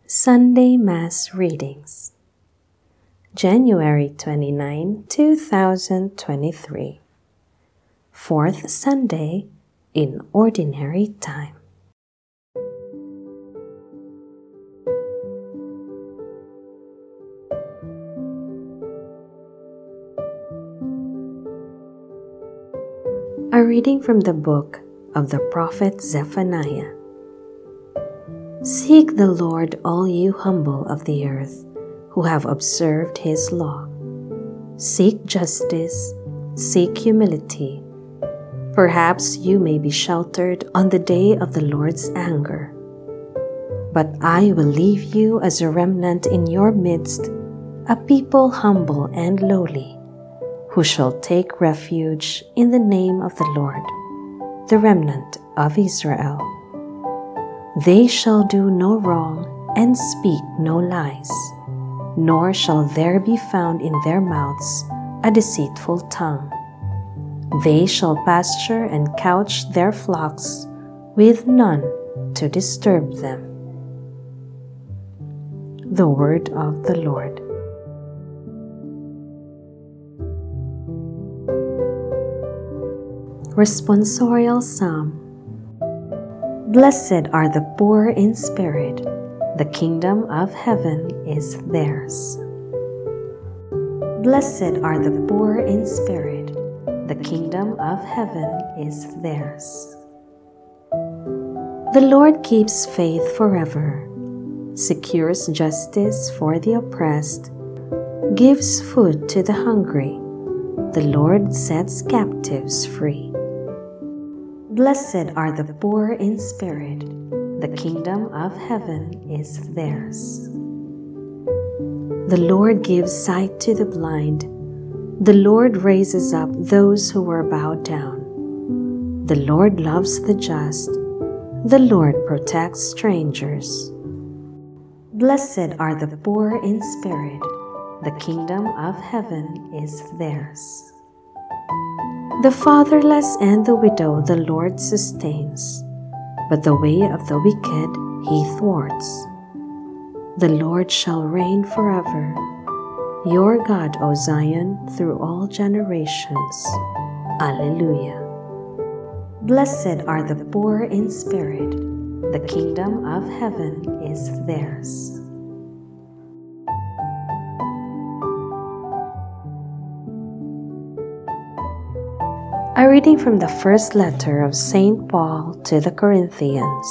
Sunday Mass Readings, January 29, 2023, Fourth Sunday in Ordinary Time. A reading from the book of the prophet Zephaniah. Seek the Lord, all you humble of the earth, who have observed his law. Seek justice, seek humility. Perhaps you may be sheltered on the day of the Lord's anger. But I will leave you as a remnant in your midst, a people humble and lowly, who shall take refuge in the name of the Lord, the remnant of Israel. They shall do no wrong and speak no lies, nor shall there be found in their mouths a deceitful tongue. They shall pasture and couch their flocks with none to disturb them. The word of the Lord. Responsorial Psalm. Blessed are the poor in spirit, the kingdom of heaven is theirs. Blessed are the poor in spirit, the kingdom of heaven is theirs. The Lord keeps faith forever, secures justice for the oppressed, gives food to the hungry. The Lord sets captives free. Blessed are the poor in spirit, the kingdom of heaven is theirs. The Lord gives sight to the blind. The Lord raises up those who were bowed down. The Lord loves the just. The Lord protects strangers. Blessed are the poor in spirit, the kingdom of heaven is theirs. The fatherless and the widow the Lord sustains, but the way of the wicked he thwarts. The Lord shall reign forever, your God, O Zion, through all generations. Alleluia. Blessed are the poor in spirit, the kingdom of heaven is theirs. A reading from the first letter of St. Paul to the Corinthians.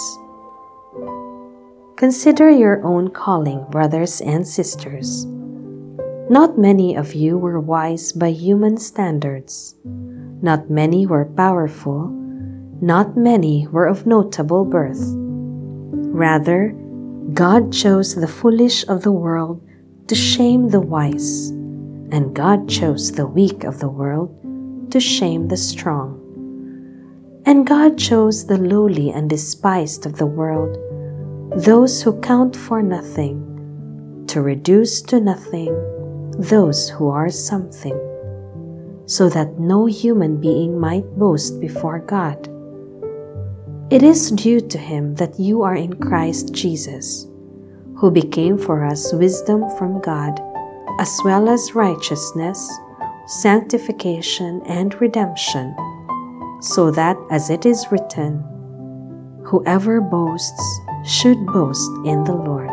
Consider your own calling, brothers and sisters. Not many of you were wise by human standards. Not many were powerful. Not many were of notable birth. Rather, God chose the foolish of the world to shame the wise, and God chose the weak of the world to shame the strong. And God chose the lowly and despised of the world, those who count for nothing, to reduce to nothing those who are something, so that no human being might boast before God. It is due to him that you are in Christ Jesus, who became for us wisdom from God, as well as righteousness, sanctification, and redemption, so that, as it is written, whoever boasts should boast in the Lord.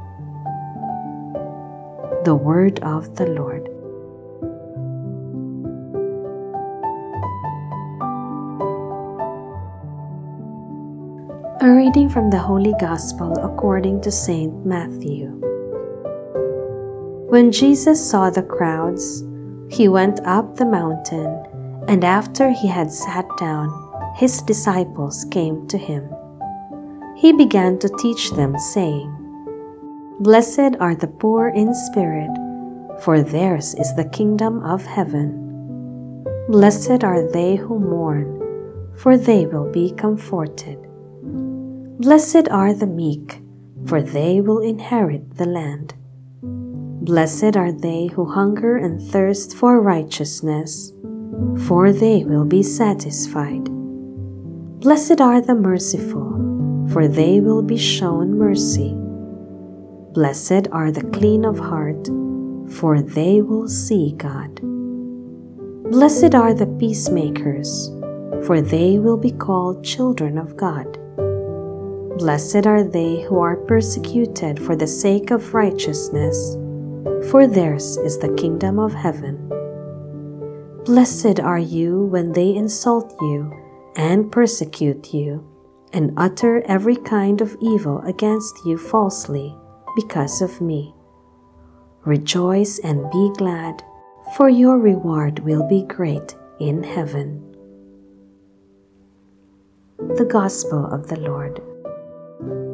The word of the Lord. A reading from the Holy Gospel according to Saint Matthew. When Jesus saw the crowds, he went up the mountain, and after he had sat down, his disciples came to him. He began to teach them, saying, Blessed are the poor in spirit, for theirs is the kingdom of heaven. Blessed are they who mourn, for they will be comforted. Blessed are the meek, for they will inherit the land. Blessed are they who hunger and thirst for righteousness, for they will be satisfied. Blessed are the merciful, for they will be shown mercy. Blessed are the clean of heart, for they will see God. Blessed are the peacemakers, for they will be called children of God. Blessed are they who are persecuted for the sake of righteousness, for theirs is the kingdom of heaven. Blessed are you when they insult you and persecute you, and utter every kind of evil against you falsely because of me. Rejoice and be glad, for your reward will be great in heaven. The Gospel of the Lord.